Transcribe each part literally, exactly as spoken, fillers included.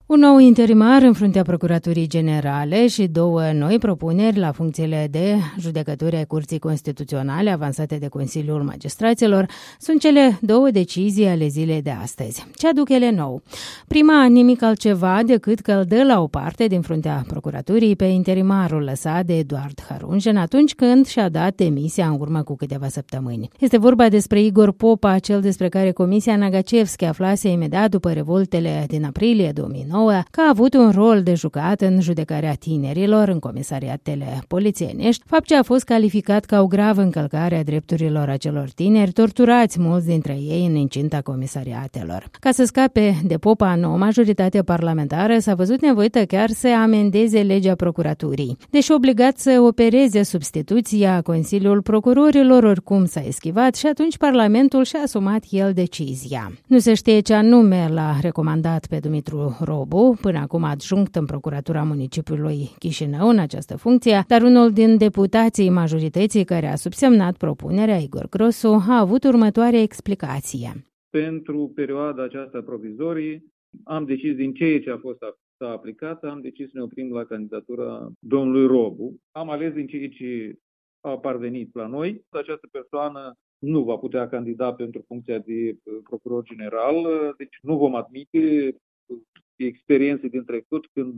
Un nou interimar în fruntea Procuraturii Generale și două noi propuneri la funcțiile de judecători ai Curții Constituționale avansate de Consiliul Magistraților sunt cele două decizii ale zilei de astăzi. Ce aduc ele nou? Prima, nimic altceva decât că îl dă la o parte din fruntea Procuraturii pe interimarul lăsat de Eduard Harunjen atunci când și-a dat demisia în urmă cu câteva săptămâni. Este vorba despre Igor Popa, cel despre care Comisia Nagacevski aflase imediat după revoltele din aprilie două mii nouă că a avut un rol de jucat în judecarea tinerilor în comisariatele polițienești, fapt ce a fost calificat ca o gravă încălcare a drepturilor acelor tineri, torturați mulți dintre ei în incinta comisariatelor. Ca să scape de Popa, nouă majoritate parlamentară s-a văzut nevoită chiar să amendeze legea procuraturii. Deși obligat să opereze substituția, Consiliul Procurorilor oricum s-a eschivat și atunci Parlamentul și-a asumat el decizia. Nu se știe ce anume l-a recomandat pe Dumitru Robu, până acum adjunct în Procuratura Municipiului Chișinău în această funcție, dar unul din deputații majorității care a subsemnat propunerea, Igor Grosu, a avut următoarea explicație. Pentru perioada aceasta provizorie am decis din ceea ce a fost aplicat, am decis să ne oprim la candidatura domnului Robu. Am ales din ceea ce a parvenit la noi. Această persoană nu va putea candida pentru funcția de procuror general, deci nu vom admite experiențe din trecut când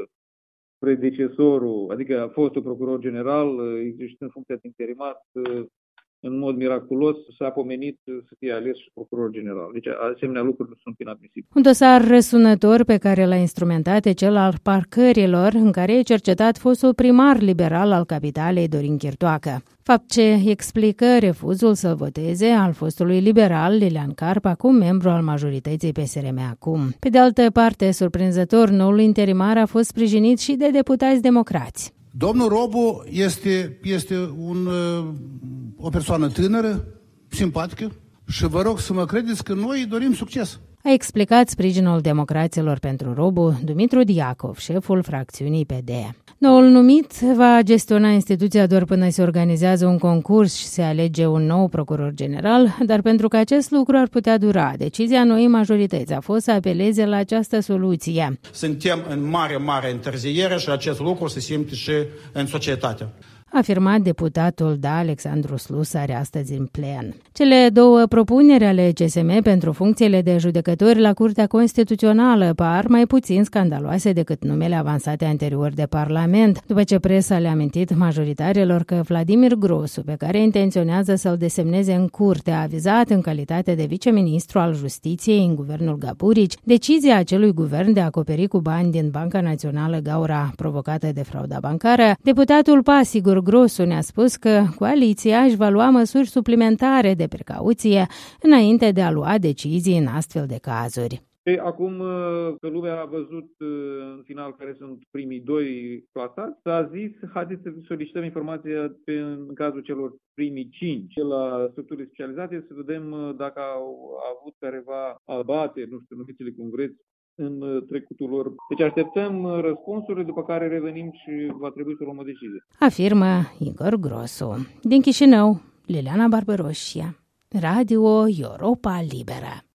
predecesorul, adică fostul procuror general, exercitând funcția de interimar, în mod miraculos s-a pomenit să fie ales și procuror general. Deci asemenea lucruri nu sunt inadmisibile. Un dosar răsunător pe care l-a instrumentat e cel al parcărilor, în care e cercetat fostul primar liberal al capitalei, Dorin Chirtoacă. Fapt ce explică refuzul să-l voteze al fostului liberal Lilian Carp, acum membru al majorității P S R M acum. Pe de altă parte, surprinzător, noul interimar a fost sprijinit și de deputați democrați. Domnul Robu este, este un, o persoană tânără, simpatică și vă rog să mă credeți că noi dorim succes. A explicat sprijinul democraților pentru Robu Dumitru Diacov, șeful fracțiunii P D. Noul numit va gestiona instituția doar până se organizează un concurs și se alege un nou procuror general, dar pentru că acest lucru ar putea dura, decizia noii majorități a fost să apeleze la această soluție. Suntem în mare, mare întârziere și acest lucru se simte și în societate, a afirmat deputatul Da Alexandru Slusar astăzi în plen. Cele două propuneri ale C S M pentru funcțiile de judecători la Curtea Constituțională par mai puțin scandaloase decât numele avansate anterior de Parlament, după ce presa le-a amintit majoritarilor că Vladimir Grosu, pe care intenționează să-l desemneze în curte, a avizat în calitate de viceministru al Justiției în guvernul Gaburici decizia acelui guvern de a acoperi cu bani din Banca Națională gaura provocată de frauda bancară. Deputatul P A S Igor Grosu ne-a spus că coaliția își va lua măsuri suplimentare de precauție înainte de a lua decizii în astfel de cazuri. Ei, acum că lumea a văzut în final care sunt primii doi clasați, s-a zis, haideți să solicităm informația pe, în cazul celor primii cinci la structurile specializate, să vedem dacă au avut careva abateri, nu știu, numiți-le cum vreți, în trecutul lor. Deci așteptăm răspunsurile, după care revenim și va trebui să luăm o decizie. Afirmă Igor Grosu. Din Chișinău, Liliana Barbaroșia, Radio Europa Liberă.